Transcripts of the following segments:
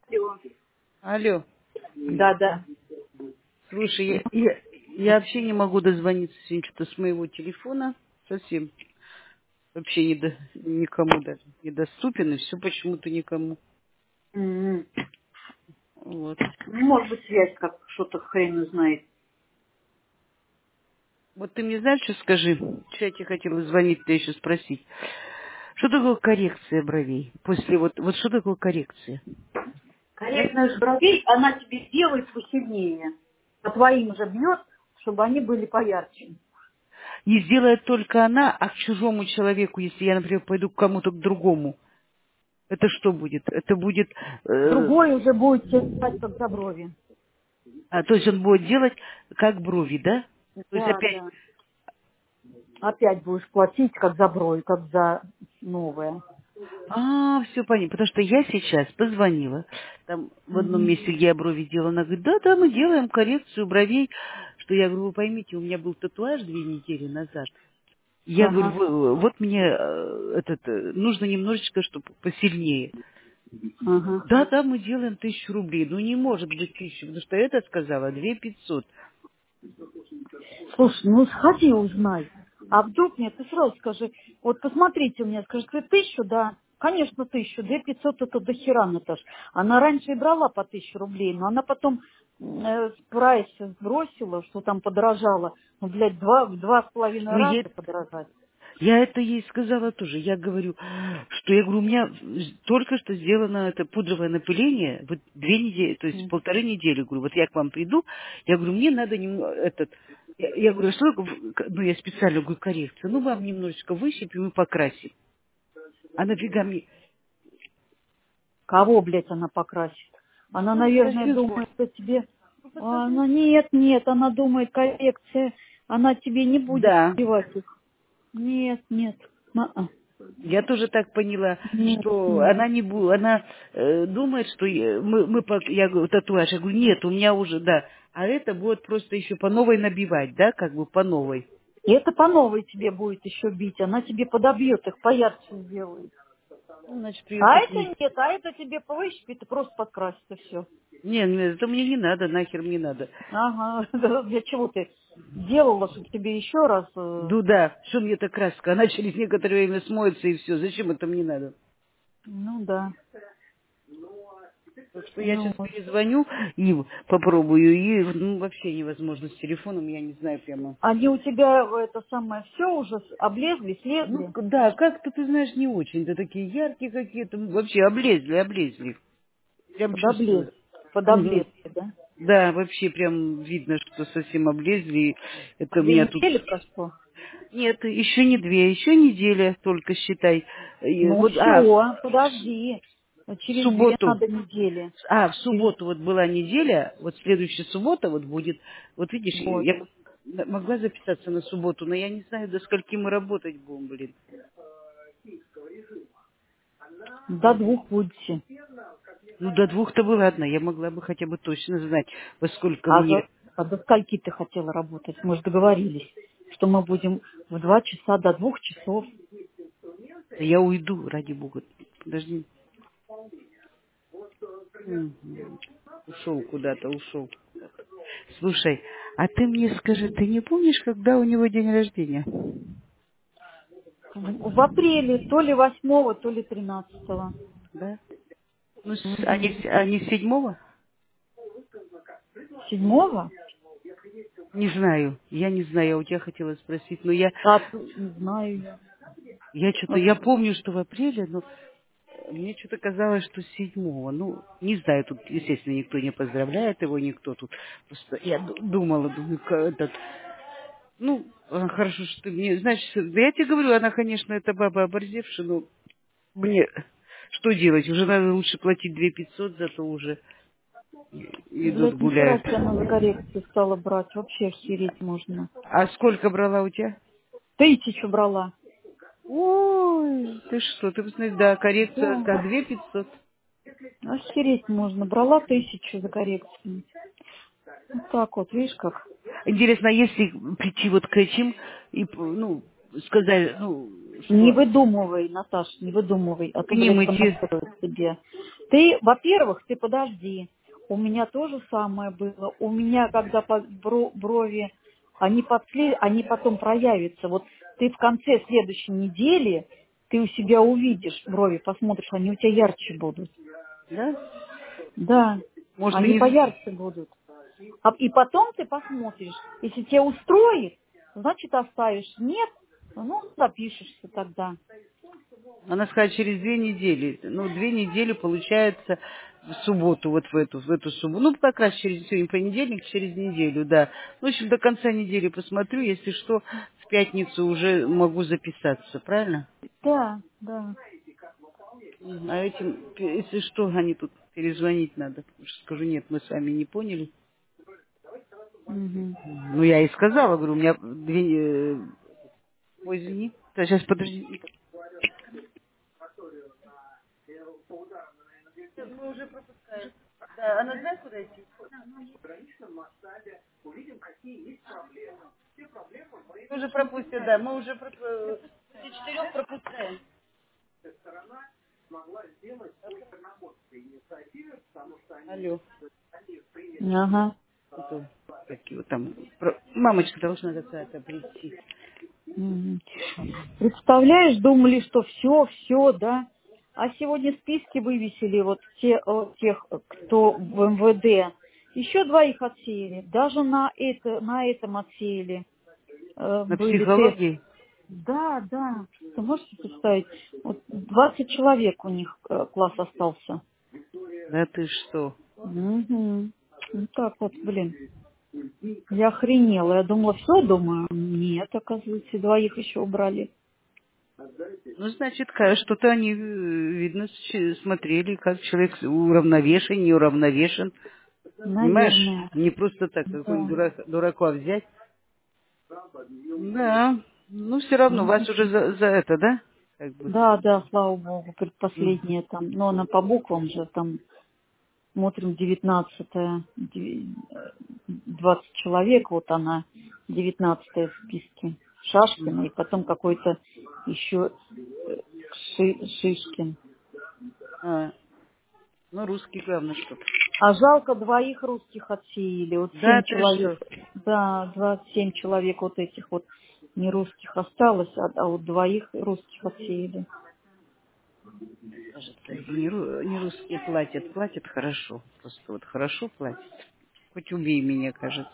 Алло. Алло, Да, да. слушай, я вообще не могу дозвониться сегодня что-то с моего телефона. Совсем. Вообще никому даже недоступен, и все почему-то никому. М. Вот. Ну, может быть, связь как что-то хрен знает. Вот ты мне знаешь, что скажи? Что я тебе хотела звонить-то еще спросить. Что такое коррекция бровей? После вот что такое коррекция? Я Корректная знаю, бровей, она тебе делает посильнее. По твоим же бьет, чтобы они были поярче. не сделает только она, а к чужому человеку, если я, например, пойду к кому-то к другому, это что будет? Это будет Другой уже будет терять как за брови. то есть он будет делать как брови, да? То есть Да, опять, да. Опять будешь платить как за брови, как за новое. все понятно. Потому что я сейчас позвонила, там в одном Мгм. месте, где я брови делала, она говорит, да, мы делаем коррекцию бровей. Что я говорю, вы поймите, у меня был татуаж 2 недели назад. Я говорю, Ага, вот мне нужно немножечко, чтобы посильнее. ага. Да, мы делаем 1000 рублей. Ну, не может быть 1000, потому что это сказала 2500. Слушай, ну сходи узнай. А вдруг нет, ты сразу скажи, вот посмотрите у меня, скажи, ты 1000, да? Конечно, 1000, 2500 это до хера, Наташ. Она раньше и брала по 1000 рублей, но она потом прайс сбросила, что там подорожало. Ну, блядь, в 2,5 раза Ну, подорожать. я это ей сказала тоже. Я говорю, что я говорю, у меня только что сделано это пудровое напыление, вот 2 недели, то есть М. 1,5 недели, говорю, вот я к вам приду, я говорю, мне надо этот, я говорю, что, ну, я специально говорю, коррекцию, ну, вам немножечко выщипим и покрасим. А нафига мне? Кого, блядь, она покрасит? Она, Ну, наверное, красиво. думает, что тебе... Ну, А, потому ну, нет, нет, она думает, коррекция, она тебе не будет да. девать их. Нет, нет. А-а. Я тоже так поняла, Нет, что нет. она не будет, она думает, что я говорю, татуаж, я говорю, нет, у меня уже, да, а это будет просто еще по новой набивать, да, как бы по новой. И это по новой тебе будет еще бить. Она тебе подобьет их, поярче сделает. Ну, значит, ее А такие, это нет, а это тебе повыщипит и просто подкрасит, и все. не, это мне не надо, нахер мне надо. Ага, для чего ты делала, чтобы тебе еще раз... Дуда, что мне эта краска, она через некоторое время смоется и все, зачем это мне надо? Ну да. Так что я Ну, сейчас вот. перезвоню и попробую, и ну, вообще невозможно с телефоном, я не знаю прямо. Они у тебя это самое все уже облезли, Ну, слезли? да, как-то, ты знаешь, не очень. Да такие яркие какие-то. Вообще облезли. Прям Подоблез. чувствую. Мгм. Подоблезли, да? Да, вообще прям видно, что совсем облезли. И А это у 2 меня тут... недели прошло? Нет, еще не 2, еще неделя только считай. Ну Вот, все, подожди. в Через 2 субботу. надо недели. В Через... субботу вот была неделя, вот следующая суббота вот будет. Вот видишь, Вот. я могла записаться на субботу, но я не знаю, до скольки мы работать будем, блин. До 2 будете. Ну, до 2-то было ладно, я могла бы хотя бы точно знать, во сколько мне... А до скольки ты хотела работать? Мы же договорились, что мы будем в 2 часа до 2 часов. Да я уйду, ради бога. Подожди. Мгм. Ушел куда-то, ушел. Слушай, а ты мне скажи, ты не помнишь, когда у него день рождения? В апреле, то ли 8, то ли 13. Да? Ну, Мгм. они 7-го? 7? Не знаю, я не знаю, я у тебя хотела спросить, но Не знаю я. я что-то, Вот. я помню, что в апреле, но мне что-то казалось, что 7-го. Ну, не знаю, тут, естественно, никто не поздравляет его, никто тут. Просто я думаю, этот, ну, хорошо, что ты мне, значит, да я тебе говорю, она, конечно, это баба оборзевшая, но мне что делать? Уже надо лучше платить 2500, зато уже идут Блядь, нихера гуляют. себе она за коррекцию стала брать. Вообще охереть можно. А сколько брала у тебя? 1000 брала. Ой, ты что, ты посмотри, да, коррекция, Да. 2500. Охереть можно. Брала 1000 за коррекцию. Вот так вот, видишь как. Интересно, а если прийти вот к этим и, ну, сказать, ну, Не что выдумывай, Наташ, не выдумывай. А к то, ним блядь, идти, понастроят себе. Ты, во-первых, ты подожди. У меня то же самое было. У меня, когда брови, они потом проявятся. Вот ты в конце следующей недели, ты у себя увидишь брови, посмотришь, они у тебя ярче будут. Да? Да, Может, и они не... поярче будут. И потом ты посмотришь. Если тебя устроит, значит оставишь. Нет, ну, запишешься тогда. Она сказала, через 2 недели. Ну, 2 недели получается в субботу, вот в эту субботу. Ну, как раз сегодня понедельник, через неделю, да. В общем, до конца недели посмотрю, если что, в пятницу уже могу записаться, правильно? Да, да. А этим, если что, они тут перезвонить надо. Потому что скажу, нет, мы с вами не поняли. Мгм. Ну, я и сказала, говорю, у меня Ой, извини. Да, сейчас, подожди. Мы уже пропускаем. Да, она знает, куда идти? Мы уже пропустим, да, мы уже после 4 пропускаем. Алло. Ага. Это, как его там, мамочка должна какая-то прийти. Мгм. Представляешь, думали, что все, да. А сегодня списки вывесили вот тех, кто в МВД. Еще 2 отсеяли. Даже на этом отсеяли. На Были тесты. психологии? Да, да. Ты можешь себе представить? Вот 20 человек у них класс остался. Да ты что? Угу. Ну так вот, блин. Я охренела. Я думала, все, думаю. Нет, оказывается, 2 еще убрали. Ну, значит, что-то они, видно, смотрели, как человек уравновешен, не уравновешен. Понимаешь? Наверное. Не просто так, какой-нибудь Да. дурака взять. Да. Ну, все равно, Мгм. вас уже за это, да? Как бы. Да, да, слава богу, М. предпоследняя там. Но она по буквам же там смотрим 19-е, 20 человек, вот она 19-я в списке. Шашкина и потом какой-то еще Шишкин. А, ну, русский, главное, что-то. А жалко 2 русских отсеяли. Вот Да, 7 ты человек. что? Да, 27 человек вот этих вот не русских осталось, а вот 2 русских отсеяли. Кажется, не русские платят. Платят хорошо. Просто вот хорошо платят. Хоть убей меня, кажется.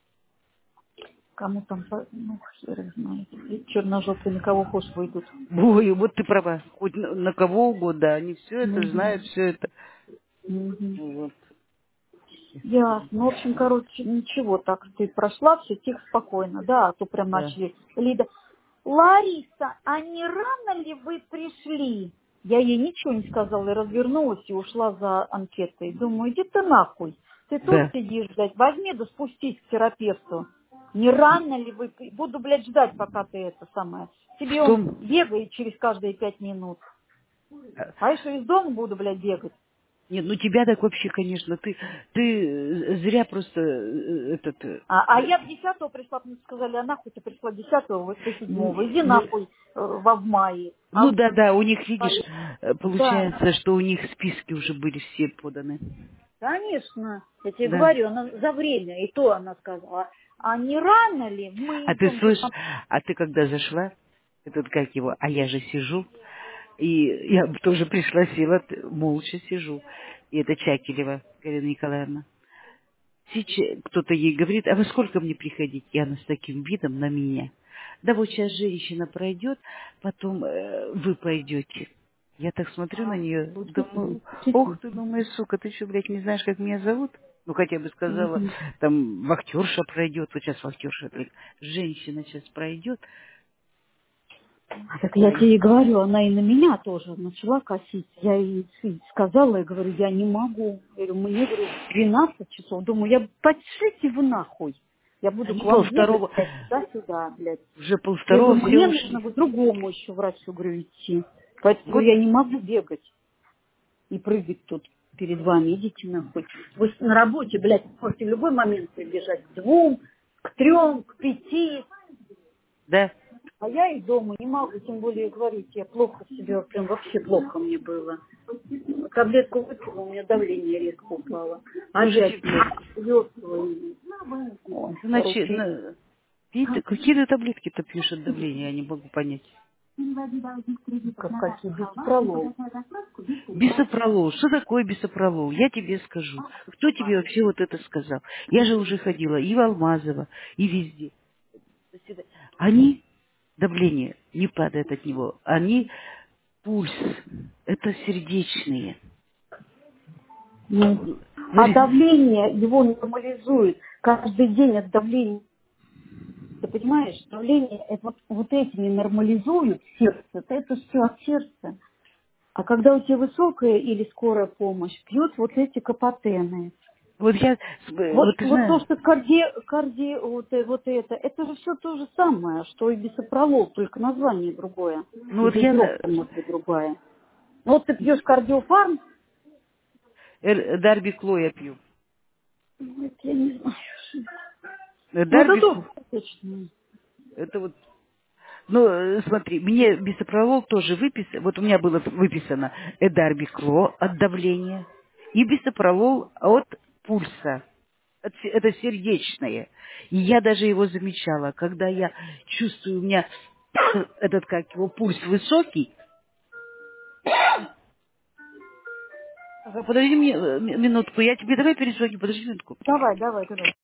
Кому там, ну, хер их знает. Черножопые на кого хочешь выйдут. Ой, вот ты права. Хоть на кого угодно. Они все это Мгм. знают, все это. Мгм. Вот. Ясно. Ну, в общем, короче, ничего, так ты прошла, все тихо, спокойно, да, а то прям Да. начали. Лида, Лариса, а не рано ли вы пришли? Я ей ничего не сказала, и развернулась и ушла за анкетой. Думаю, иди ты нахуй. Ты тут Да. сидишь, блядь, возьми да спустись к терапевту. Не рано ли вы... Буду, блядь, ждать, пока ты это самое. Тебе В он том... бегает через каждые 5 минут. А я что, из дома буду, блядь, бегать? Нет, ну тебя так вообще, конечно, ты зря просто А я в 10-го пришла, мне сказали, а нахуй ты пришла 10-го, вот до 7-го, иди ну, нахуй в мае. А ну да, у них, видишь, поехали. Да, получается, что у них списки уже были все поданы. конечно, я тебе Да. говорю, она за время, и то она сказала, а не рано ли мы А ты идем к слышишь, а ты когда зашла, этот как его, а я же сижу, и я тоже пришла, села, молча сижу. И это Чакелева, Галина Николаевна. Сейчас кто-то ей говорит, а во сколько мне приходить? И она с таким видом на меня. Да вот сейчас женщина пройдет, потом вы пойдете. Я так смотрю на нее, думаю, ох ты, думаю, сука, ты что, блядь, не знаешь, как меня зовут? Ну, хотя бы сказала, Мгм. там, вахтерша пройдет, вот сейчас вахтерша, женщина сейчас пройдет. Так я Ой, тебе и говорю, она и на меня тоже начала косить. Я ей сказала, я говорю, я не могу. Я говорю, мне, говорю, 12 часов. Думаю, пошлите вы нахуй. Я буду они к вам бегать, полвторого, блядь, туда-сюда, блядь. уже Я полвторого говорю, все мне нужно ушли. к другому еще врачу, говорю, идти. Поэтому Вот, говорю, я не могу бегать и прыгать тут перед вами. Идите нахуй. Вы на работе, блядь, можете в любой момент прибежать к 2, к 3, к 5. да, А я и дома не могу, тем более говорить, я плохо себя, прям вообще плохо мне было. Таблетку выпила, у меня давление резко упало. Слушайте, Опять нет. Ой, значит, короче, какие ты таблетки-то пьешь от давления, я не могу понять. как какие бисопролол. Бисопролол. Что такое бисопролол? Я тебе скажу. Кто тебе вообще вот это сказал? Я же уже ходила и в Алмазово, и везде. Они, давление не падает от него. Они пульс. Это сердечные. Ну, а Вы- давление его нормализует. Каждый день от давления, ты понимаешь, давление это вот этими нормализуют сердце. Это все от сердца. А когда у тебя высокая или скорая помощь, пьют вот эти капотены. Вот я, вот ты Вот то, знаешь, что вот это же все то же самое, что и бисопролол, только название другое. ну И вот я дозировка может быть другая. Ну, вот ты пьешь кардиофарм, Дарбикло я пью. ну, это я не знаю. Ну, это Дарбикло, тоже точно. это вот. Ну, смотри, мне бисопролол тоже выписан. Вот у меня было выписано эдарбикло от давления и бисопролол от пульса. Это сердечное. И я даже его замечала, когда я чувствую, у меня этот, как его, пульс высокий. Ага, подожди мне минутку, я тебе давай перезвоню, подожди минутку. Давай.